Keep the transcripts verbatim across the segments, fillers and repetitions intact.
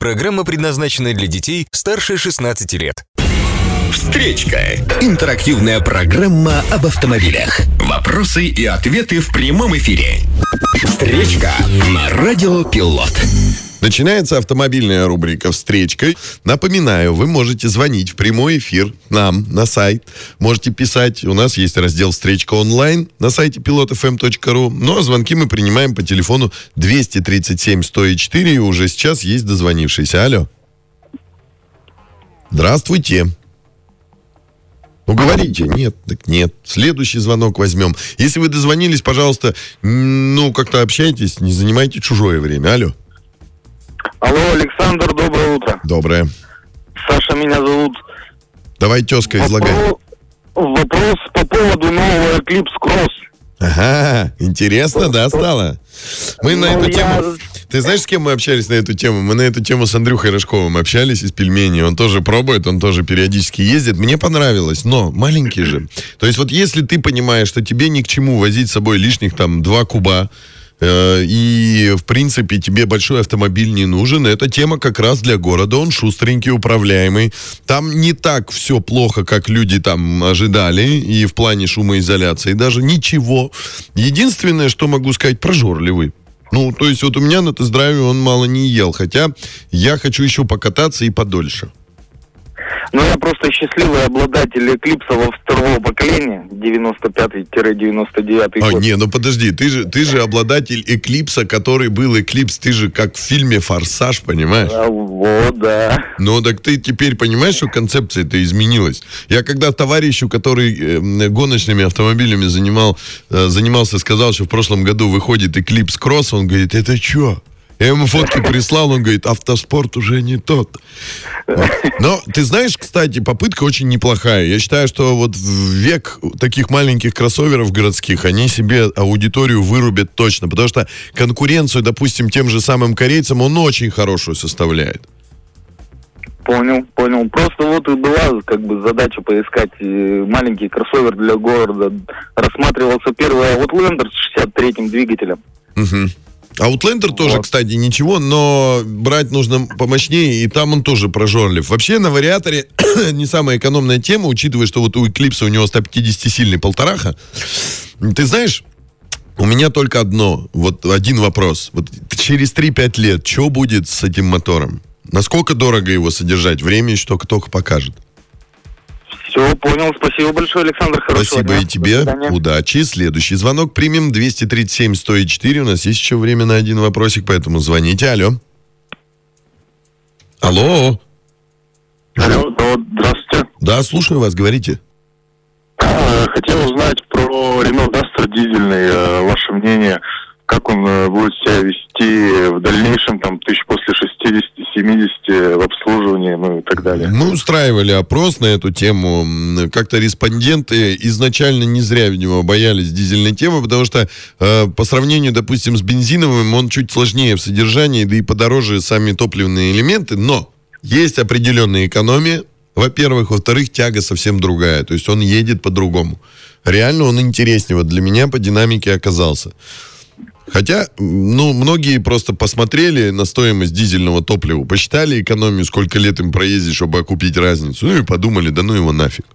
Программа предназначена для детей старше шестнадцати лет. Встречка. Интерактивная программа об автомобилях. Вопросы и ответы в прямом эфире. Встречка на Радио Пилот. Начинается автомобильная рубрика «Встречка». Напоминаю, вы можете звонить в прямой эфир нам на сайт. Можете писать. У нас есть раздел «Встречка онлайн» на сайте пилот эф эм точка ру. Ну, а звонки мы принимаем по телефону двести тридцать семь сто четыре. И уже сейчас есть дозвонившийся. Алло. Здравствуйте. Ну, говорите. Нет, так нет. Следующий звонок возьмем. Если вы дозвонились, пожалуйста, ну, как-то общайтесь, не занимайте чужое время. Алло. Алло, Александр, доброе утро. Доброе. Саша меня зовут. Давай, тезка, излагай. Вопрос, вопрос по поводу нового Eclipse Cross. Ага, интересно, да, стало? Мы на эту тему... Ты знаешь, с кем мы общались на эту тему? Мы на эту тему с Андрюхой Рожковым общались из «Пельменей». Он тоже пробует, он тоже периодически ездит. Мне понравилось, но маленький же. То есть вот если ты понимаешь, что тебе ни к чему возить с собой лишних там два куба, э, и, в принципе, тебе большой автомобиль не нужен, эта тема как раз для города. Он шустренький, управляемый. Там не так все плохо, как люди там ожидали, и в плане шумоизоляции даже ничего. Единственное, что могу сказать, прожорливый. Ну, то есть вот у меня на тест-драйве он мало не ел, хотя я хочу еще покататься и подольше. Ну, я просто счастливый обладатель Eclipse во второго поколения, девяносто пятый девяносто девятый А, год. не, ну подожди, ты же, ты же обладатель Eclipse, который был Eclipse, ты же как в фильме «Форсаж», понимаешь? А, вот, да. Ну, так ты теперь понимаешь, что концепция-то изменилась. Я когда товарищу, который э, гоночными автомобилями занимал, э, занимался, сказал, что в прошлом году выходит Eclipse Cross, он говорит, это что? Я ему фотки прислал, он говорит, автоспорт уже не тот. Но ты знаешь, кстати, попытка очень неплохая. Я считаю, что вот в век таких маленьких кроссоверов городских они себе аудиторию вырубят точно, потому что конкуренцию, допустим, тем же самым корейцам он очень хорошую составляет. Понял, понял. Просто вот и была как бы задача поискать маленький кроссовер для города. Рассматривался первый Outlander с шестьдесят третьим двигателем. Угу. Outlander вот. Тоже, кстати, ничего, но брать нужно помощнее, и там он тоже прожорлив. Вообще на вариаторе не самая экономная тема, учитывая, что вот у Eclipse у него сто пятидесятисильный полтораха. Ты знаешь, у меня только одно, вот один вопрос. Вот через три-пять лет, что будет с этим мотором? Насколько дорого его содержать? Время еще только-только покажет. Все, понял. Спасибо большое, Александр. Хорошего Спасибо дня. И тебе. Удачи. Следующий звонок примем. двести тридцать семь сто четыре. У нас есть еще время на один вопросик, поэтому звоните. Алло. Алло. Алло, здравствуйте. Да, слушаю вас, говорите. Хотел узнать про Renault Duster дизельный. Ваше мнение, как он будет себя вести в дальнейшем, там, тысяч после шестидесяти-семидесяти в обслуживании, ну и так далее. Мы устраивали опрос на эту тему. Как-то респонденты изначально не зря, видимо, боялись дизельной темы, потому что э, по сравнению, допустим, с бензиновым, он чуть сложнее в содержании, да и подороже сами топливные элементы, но есть определенная экономия, во-первых. Во-вторых, тяга совсем другая, то есть он едет по-другому. Реально он интереснее вот для меня по динамике оказался. Хотя, ну, многие просто посмотрели на стоимость дизельного топлива, посчитали экономию, сколько лет им проездить, чтобы окупить разницу, ну и подумали, да ну его нафиг.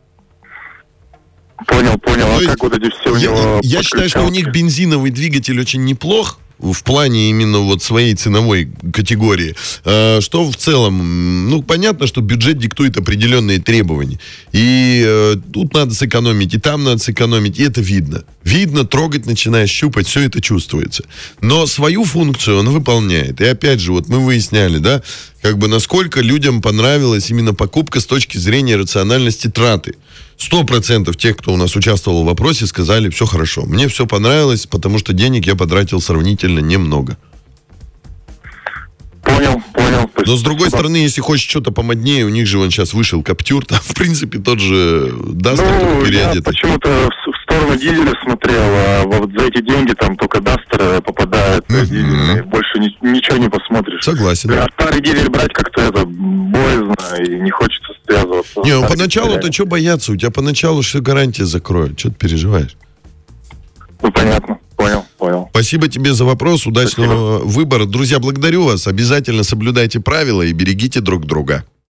Понял, понял. То а есть, как вот эти все у я, него я считаю, что у них бензиновый двигатель очень неплох в плане именно вот своей ценовой категории. Э, что в целом, ну, понятно, что бюджет диктует определенные требования. И э, тут надо сэкономить, и там надо сэкономить, и это видно. Видно, трогать начинаешь, щупать, все это чувствуется. Но свою функцию он выполняет. И опять же, вот мы выясняли, да, как бы насколько людям понравилась именно покупка с точки зрения рациональности траты. Сто процентов тех, кто у нас участвовал в вопросе, сказали, все хорошо. Мне все понравилось, потому что денег я потратил сравнительно немного. Понял, понял. Но с другой стороны, если хочешь что-то помоднее, у них же вон сейчас вышел Каптюр, там, в принципе, тот же Дастер, ну, только переодетый. Я почему-то в, в сторону дизеля смотрел, а вот за эти деньги там только Дастер попадает, mm-hmm. дизельный, больше ни, ничего не посмотришь. Согласен. А старый дизель брать как-то это боязно и не хочется связываться. Не, ну поначалу-то что бояться? У тебя поначалу все гарантия закроют. Что ты переживаешь? Ну, понятно, понял. Понял. Спасибо тебе за вопрос, удачного Спасибо. выбора. Друзья, благодарю вас. Обязательно соблюдайте правила и берегите друг друга.